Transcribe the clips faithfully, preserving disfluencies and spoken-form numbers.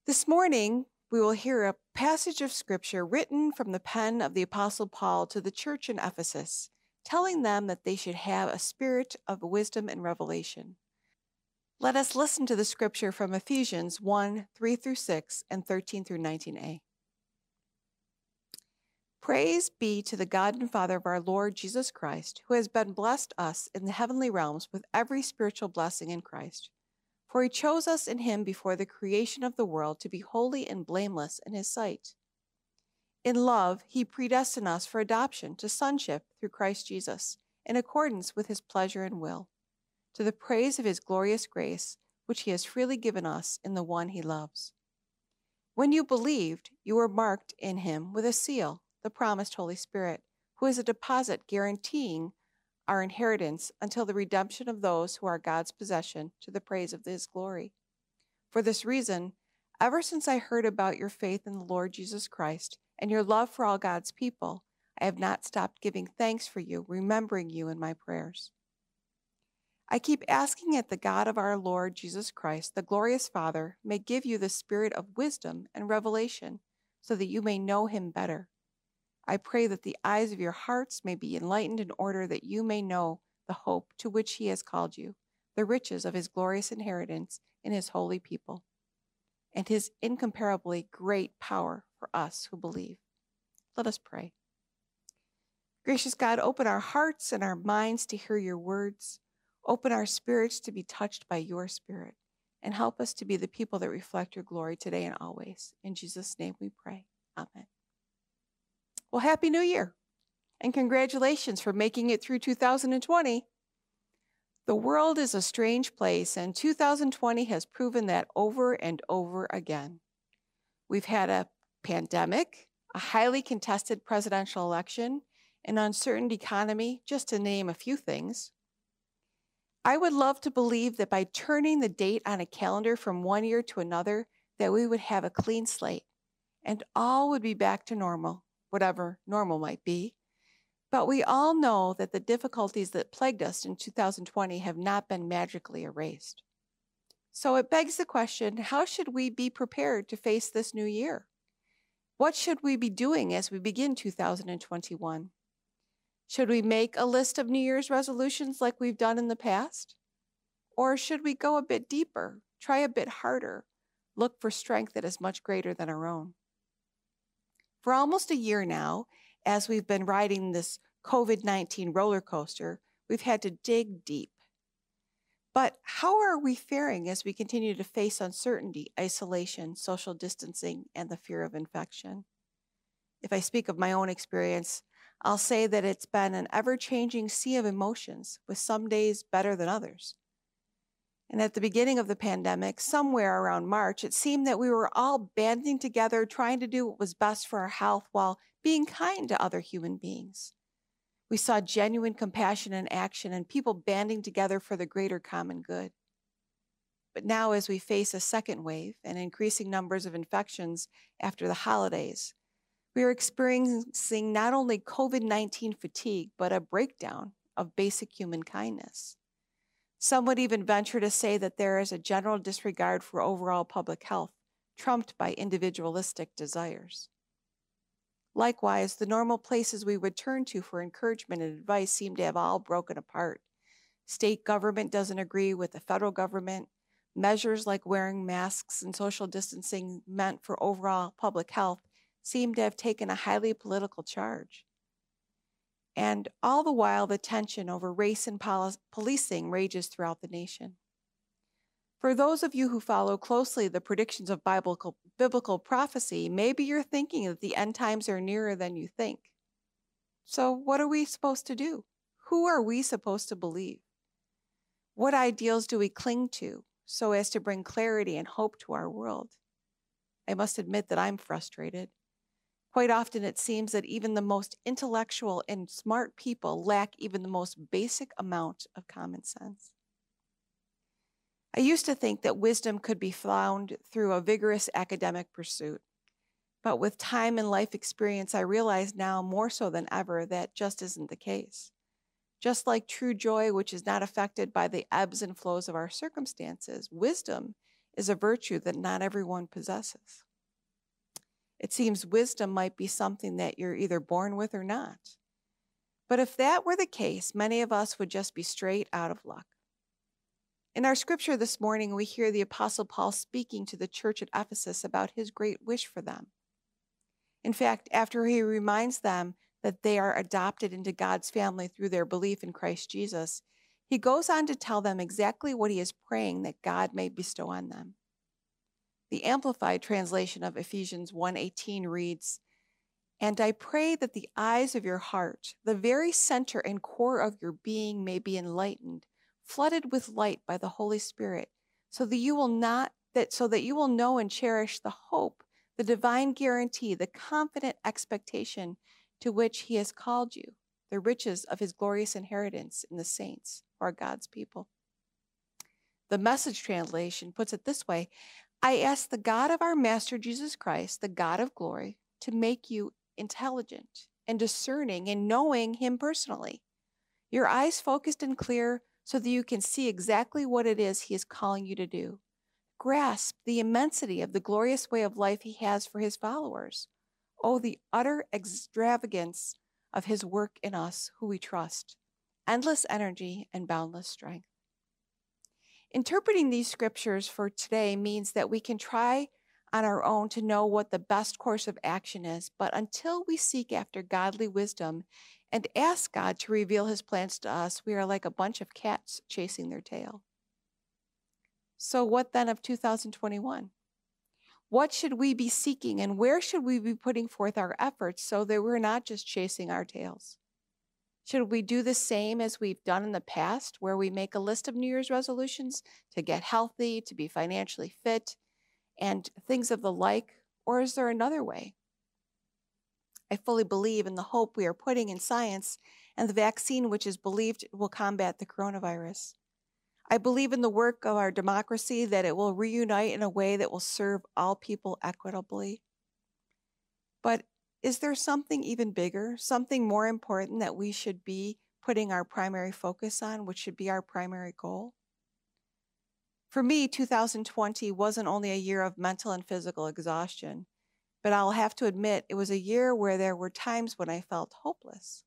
This morning, we will hear a passage of Scripture written from the pen of the Apostle Paul to the church in Ephesus, telling them that they should have a spirit of wisdom and revelation. Let us listen to the Scripture from Ephesians one, three through six, and thirteen through nineteen a. Praise be to the God and Father of our Lord Jesus Christ, who has been blessed us in the heavenly realms with every spiritual blessing in Christ. For he chose us in him before the creation of the world to be holy and blameless in his sight. In love, he predestined us for adoption to sonship through Christ Jesus, in accordance with his pleasure and will, to the praise of his glorious grace, which he has freely given us in the one he loves. When you believed, you were marked in him with a seal, the promised Holy Spirit, who is a deposit guaranteeing our inheritance until the redemption of those who are God's possession, to the praise of his glory. For this reason, ever since I heard about your faith in the Lord Jesus Christ and your love for all God's people, I have not stopped giving thanks for you, remembering you in my prayers. I keep asking that the God of our Lord Jesus Christ, the glorious Father, may give you the spirit of wisdom and revelation, so that you may know him better. I pray that the eyes of your hearts may be enlightened in order that you may know the hope to which he has called you, the riches of his glorious inheritance in his holy people, and his incomparably great power for us who believe. Let us pray. Gracious God, open our hearts and our minds to hear your words. Open our spirits to be touched by your Spirit, and help us to be the people that reflect your glory today and always. In Jesus' name we pray. Amen. Well, Happy New Year, and congratulations for making it through two thousand twenty. The world is a strange place, and two thousand twenty has proven that over and over again. We've had a pandemic, a highly contested presidential election, an uncertain economy, just to name a few things. I would love to believe that by turning the date on a calendar from one year to another, that we would have a clean slate, and all would be back to normal, whatever normal might be. But we all know that the difficulties that plagued us in two thousand twenty have not been magically erased. So it begs the question, how should we be prepared to face this new year? What should we be doing as we begin two thousand twenty-one? Should we make a list of New Year's resolutions like we've done in the past? Or should we go a bit deeper, try a bit harder, look for strength that is much greater than our own? For almost a year now, as we've been riding this COVID nineteen roller coaster, we've had to dig deep. But how are we faring as we continue to face uncertainty, isolation, social distancing, and the fear of infection? If I speak of my own experience, I'll say that it's been an ever-changing sea of emotions, with some days better than others. And at the beginning of the pandemic, somewhere around March, it seemed that we were all banding together, trying to do what was best for our health while being kind to other human beings. We saw genuine compassion in action and people banding together for the greater common good. But now, as we face a second wave and increasing numbers of infections after the holidays, we are experiencing not only COVID nineteen fatigue, but a breakdown of basic human kindness. Some would even venture to say that there is a general disregard for overall public health, trumped by individualistic desires. Likewise, the normal places we would turn to for encouragement and advice seem to have all broken apart. State government doesn't agree with the federal government. Measures like wearing masks and social distancing meant for overall public health seem to have taken a highly political charge. And all the while, the tension over race and poli- policing rages throughout the nation. For those of you who follow closely the predictions of biblical, biblical prophecy, maybe you're thinking that the end times are nearer than you think. So what are we supposed to do? Who are we supposed to believe? What ideals do we cling to so as to bring clarity and hope to our world? I must admit that I'm frustrated. Quite often it seems that even the most intellectual and smart people lack even the most basic amount of common sense. I used to think that wisdom could be found through a vigorous academic pursuit. But with time and life experience, I realize now more so than ever that just isn't the case. Just like true joy, which is not affected by the ebbs and flows of our circumstances, wisdom is a virtue that not everyone possesses. It seems wisdom might be something that you're either born with or not. But if that were the case, many of us would just be straight out of luck. In our scripture this morning, we hear the Apostle Paul speaking to the church at Ephesus about his great wish for them. In fact, after he reminds them that they are adopted into God's family through their belief in Christ Jesus, he goes on to tell them exactly what he is praying that God may bestow on them. The Amplified translation of Ephesians one eighteen reads, "And I pray that the eyes of your heart, the very center and core of your being, may be enlightened, flooded with light by the Holy Spirit, so that you will not that so that you will know and cherish the hope, the divine guarantee, the confident expectation to which he has called you, the riches of his glorious inheritance in the saints, who are God's people." The Message translation puts it this way: "I ask the God of our Master Jesus Christ, the God of glory, to make you intelligent and discerning in knowing him personally, your eyes focused and clear so that you can see exactly what it is he is calling you to do. Grasp the immensity of the glorious way of life he has for his followers. Oh, the utter extravagance of his work in us who we trust, endless energy and boundless strength." Interpreting these scriptures for today means that we can try on our own to know what the best course of action is, but until we seek after godly wisdom and ask God to reveal his plans to us, we are like a bunch of cats chasing their tail. So what then of two thousand twenty-one? What should we be seeking, and where should we be putting forth our efforts so that we're not just chasing our tails? Should we do the same as we've done in the past, where we make a list of New Year's resolutions to get healthy, to be financially fit, and things of the like, or is there another way? I fully believe in the hope we are putting in science and the vaccine which is believed will combat the coronavirus. I believe in the work of our democracy, that it will reunite in a way that will serve all people equitably. But is there something even bigger, something more important that we should be putting our primary focus on, which should be our primary goal? For me, two thousand twenty wasn't only a year of mental and physical exhaustion, but I'll have to admit it was a year where there were times when I felt hopeless.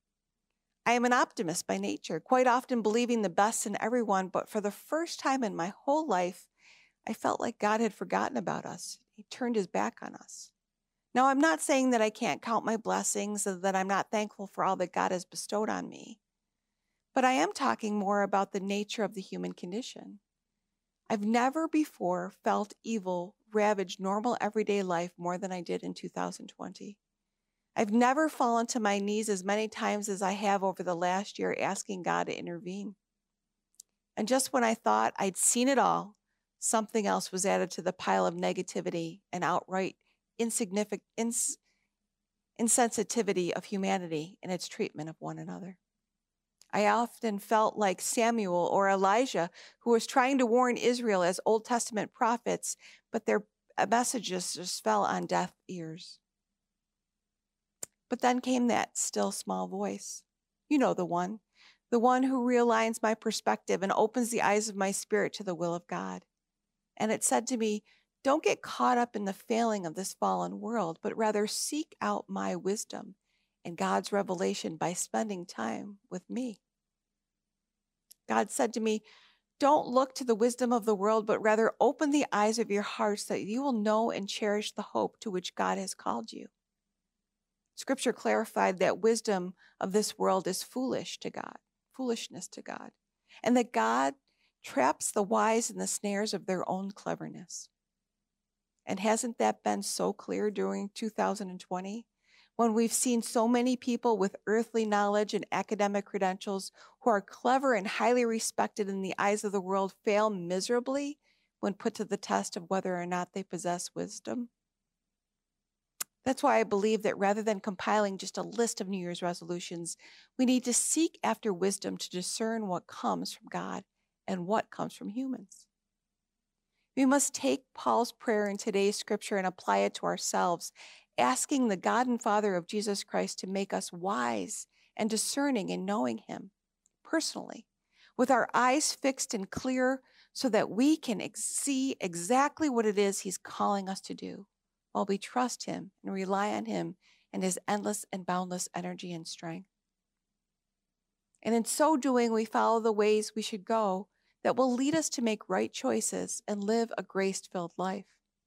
I am an optimist by nature, quite often believing the best in everyone, but for the first time in my whole life, I felt like God had forgotten about us. He turned his back on us. Now, I'm not saying that I can't count my blessings or that I'm not thankful for all that God has bestowed on me, but I am talking more about the nature of the human condition. I've never before felt evil ravage normal everyday life more than I did in two thousand twenty. I've never fallen to my knees as many times as I have over the last year asking God to intervene. And just when I thought I'd seen it all, something else was added to the pile of negativity and outright insignificant ins- insensitivity of humanity in its treatment of one another. I often felt like Samuel or Elijah, who was trying to warn Israel as Old Testament prophets, but their messages just fell on deaf ears. But then came that still small voice. You know the one, the one who realigns my perspective and opens the eyes of my spirit to the will of God. And it said to me, don't get caught up in the failing of this fallen world, but rather seek out my wisdom and God's revelation by spending time with me. God said to me, don't look to the wisdom of the world, but rather open the eyes of your hearts that you will know and cherish the hope to which God has called you. Scripture clarified that wisdom of this world is foolish to God, foolishness to God, and that God traps the wise in the snares of their own cleverness. And hasn't that been so clear during two thousand twenty, when we've seen so many people with earthly knowledge and academic credentials who are clever and highly respected in the eyes of the world fail miserably when put to the test of whether or not they possess wisdom? That's why I believe that rather than compiling just a list of New Year's resolutions, we need to seek after wisdom to discern what comes from God and what comes from humans. We must take Paul's prayer in today's scripture and apply it to ourselves, asking the God and Father of Jesus Christ to make us wise and discerning in knowing him personally, with our eyes fixed and clear so that we can ex- see exactly what it is he's calling us to do while we trust him and rely on him and his endless and boundless energy and strength. And in so doing, we follow the ways we should go that will lead us to make right choices and live a grace-filled life.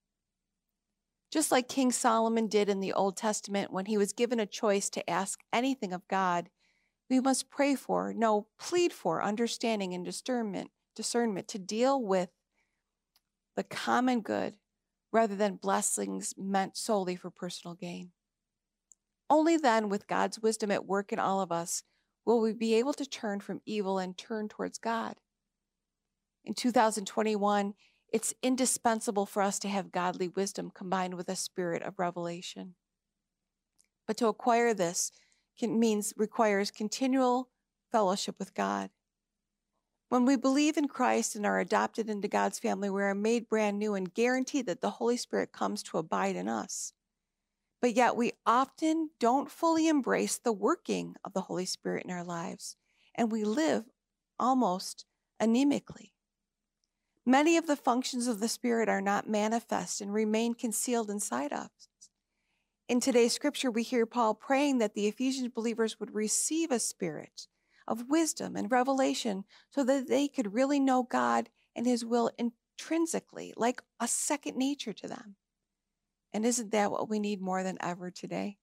Just like King Solomon did in the Old Testament when he was given a choice to ask anything of God, we must pray for, no, plead for understanding and discernment, discernment to deal with the common good rather than blessings meant solely for personal gain. Only then, with God's wisdom at work in all of us, will we be able to turn from evil and turn towards God. In two thousand twenty-one, it's indispensable for us to have godly wisdom combined with a spirit of revelation. But to acquire this can, means requires continual fellowship with God. When we believe in Christ and are adopted into God's family, we are made brand new and guaranteed that the Holy Spirit comes to abide in us. But yet we often don't fully embrace the working of the Holy Spirit in our lives, and we live almost anemically. Many of the functions of the Spirit are not manifest and remain concealed inside us. In today's scripture, we hear Paul praying that the Ephesian believers would receive a spirit of wisdom and revelation so that they could really know God and his will intrinsically, like a second nature to them. And isn't that what we need more than ever today?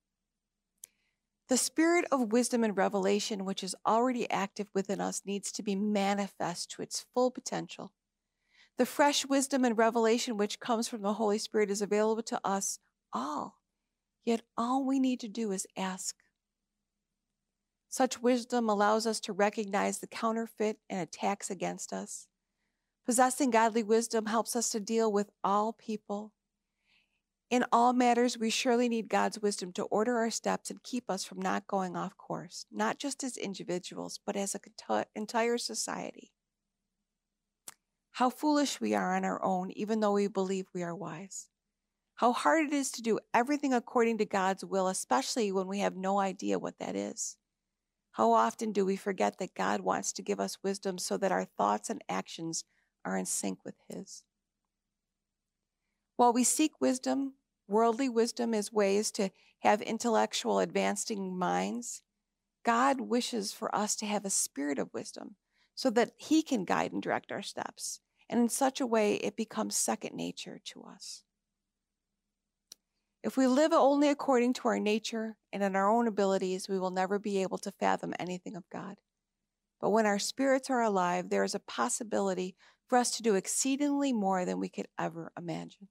The spirit of wisdom and revelation, which is already active within us, needs to be manifest to its full potential. The fresh wisdom and revelation which comes from the Holy Spirit is available to us all. Yet all we need to do is ask. Such wisdom allows us to recognize the counterfeit and attacks against us. Possessing godly wisdom helps us to deal with all people. In all matters, we surely need God's wisdom to order our steps and keep us from not going off course, not just as individuals, but as an entire society. How foolish we are on our own, even though we believe we are wise. How hard it is to do everything according to God's will, especially when we have no idea what that is. How often do we forget that God wants to give us wisdom so that our thoughts and actions are in sync with his? While we seek wisdom, worldly wisdom is ways to have intellectual advancing minds. God wishes for us to have a spirit of wisdom so that he can guide and direct our steps. And in such a way, it becomes second nature to us. If we live only according to our nature and in our own abilities, we will never be able to fathom anything of God. But when our spirits are alive, there is a possibility for us to do exceedingly more than we could ever imagine.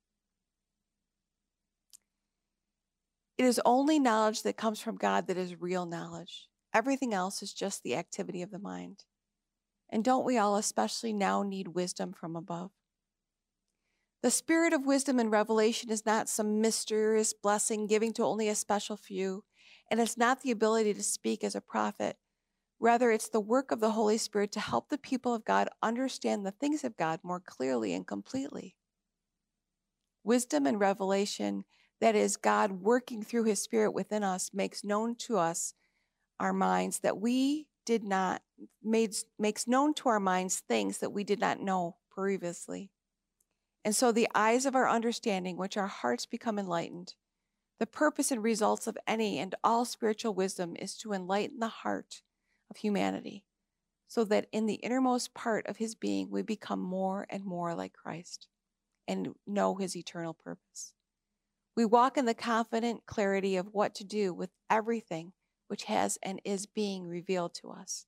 It is only knowledge that comes from God that is real knowledge. Everything else is just the activity of the mind. And don't we all, especially now, need wisdom from above? The spirit of wisdom and revelation is not some mysterious blessing given to only a special few, and it's not the ability to speak as a prophet. Rather, it's the work of the Holy Spirit to help the people of God understand the things of God more clearly and completely. Wisdom and revelation, that is, God working through his Spirit within us, makes known to us our minds that we did not, made, makes known to our minds things that we did not know previously. And so the eyes of our understanding, which our hearts become enlightened. The purpose and results of any and all spiritual wisdom is to enlighten the heart of humanity, so that in the innermost part of his being we become more and more like Christ and know his eternal purpose. We walk in the confident clarity of what to do with everything which has and is being revealed to us.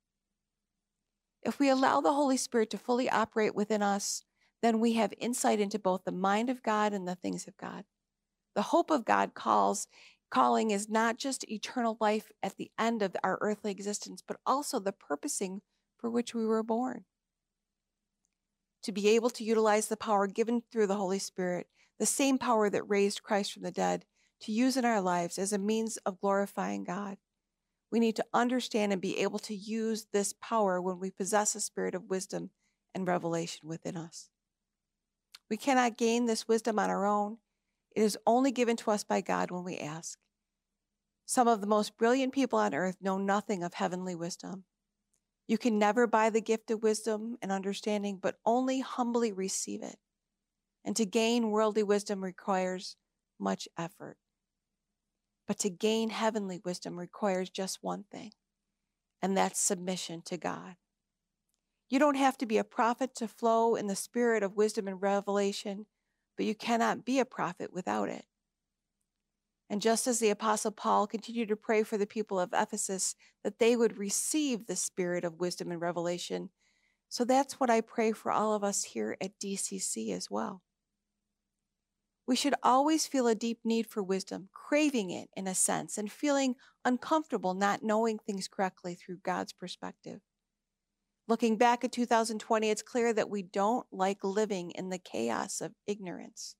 If we allow the Holy Spirit to fully operate within us, then we have insight into both the mind of God and the things of God. The hope of God calls, calling is not just eternal life at the end of our earthly existence, but also the purposing for which we were born. To be able to utilize the power given through the Holy Spirit, the same power that raised Christ from the dead, to use in our lives as a means of glorifying God. We need to understand and be able to use this power when we possess a spirit of wisdom and revelation within us. We cannot gain this wisdom on our own. It is only given to us by God when we ask. Some of the most brilliant people on earth know nothing of heavenly wisdom. You can never buy the gift of wisdom and understanding, but only humbly receive it. And to gain worldly wisdom requires much effort. But to gain heavenly wisdom requires just one thing, and that's submission to God. You don't have to be a prophet to flow in the spirit of wisdom and revelation, but you cannot be a prophet without it. And just as the Apostle Paul continued to pray for the people of Ephesus that they would receive the spirit of wisdom and revelation, so that's what I pray for all of us here at D C C as well. We should always feel a deep need for wisdom, craving it in a sense, and feeling uncomfortable not knowing things correctly through God's perspective. Looking back at two thousand twenty, it's clear that we don't like living in the chaos of ignorance.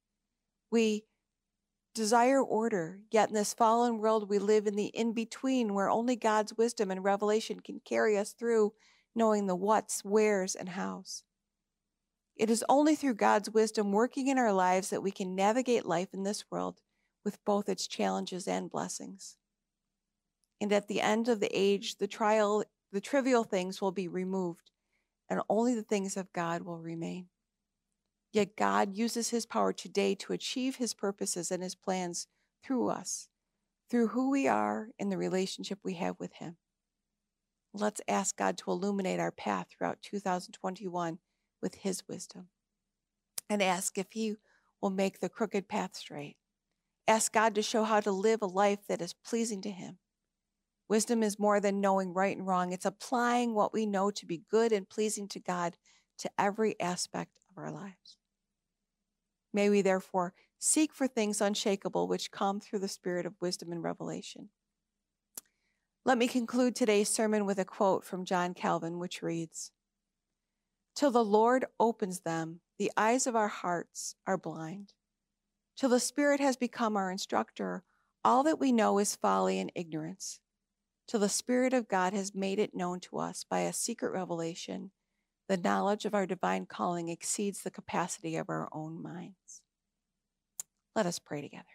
We desire order, yet in this fallen world we live in the in-between where only God's wisdom and revelation can carry us through knowing the whats, wheres, and hows. It is only through God's wisdom working in our lives that we can navigate life in this world with both its challenges and blessings. And at the end of the age, the trial, the trivial things will be removed, and only the things of God will remain. Yet God uses his power today to achieve his purposes and his plans through us, through who we are and the relationship we have with him. Let's ask God to illuminate our path throughout two thousand twenty-one with his wisdom, and ask if he will make the crooked path straight. Ask God to show how to live a life that is pleasing to him. Wisdom is more than knowing right and wrong. It's applying what we know to be good and pleasing to God to every aspect of our lives. May we therefore seek for things unshakable which come through the spirit of wisdom and revelation. Let me conclude today's sermon with a quote from John Calvin, which reads, "Till the Lord opens them, the eyes of our hearts are blind. Till the Spirit has become our instructor, all that we know is folly and ignorance. Till the Spirit of God has made it known to us by a secret revelation, the knowledge of our divine calling exceeds the capacity of our own minds." Let us pray together.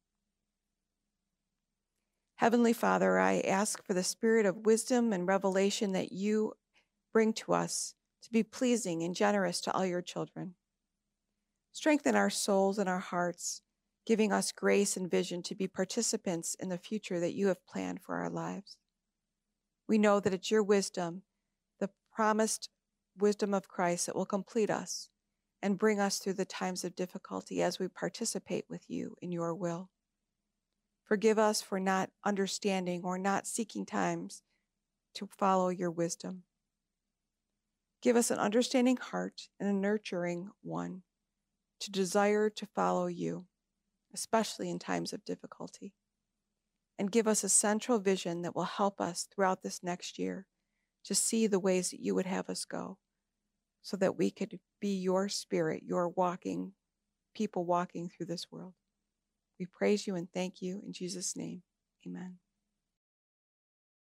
Heavenly Father, I ask for the spirit of wisdom and revelation that you bring to us to be pleasing and generous to all your children. Strengthen our souls and our hearts, giving us grace and vision to be participants in the future that you have planned for our lives. We know that it's your wisdom, the promised wisdom of Christ, that will complete us and bring us through the times of difficulty as we participate with you in your will. Forgive us for not understanding or not seeking times to follow your wisdom. Give us an understanding heart and a nurturing one to desire to follow you, especially in times of difficulty. And give us a central vision that will help us throughout this next year to see the ways that you would have us go, so that we could be your spirit, your walking, people walking through this world. We praise you and thank you in Jesus' name. Amen.